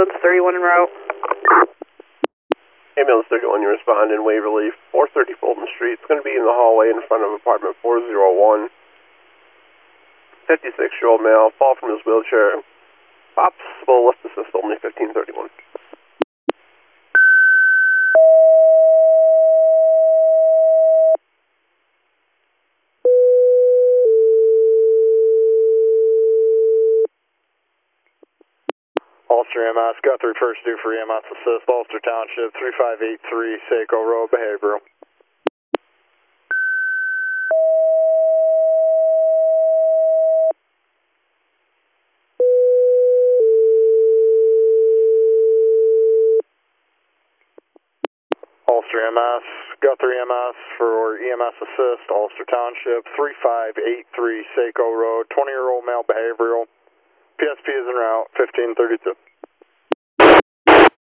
ambulance 31 en route. Ambulance 31, you respond in Waverly, 430 Fulton Street. It's going to be in the hallway in front of apartment 401. 56-year-old male, fall from his wheelchair. Possible lift assist only 1531. Ulster EMS, Guthrie first due for EMS assist, Ulster Township, 3583 Saco Road, behavioral. Ulster EMS, Guthrie EMS for EMS assist, Ulster Township, 3583 Saco Road, 20-year-old male behavioral. PSP is en route, 1532.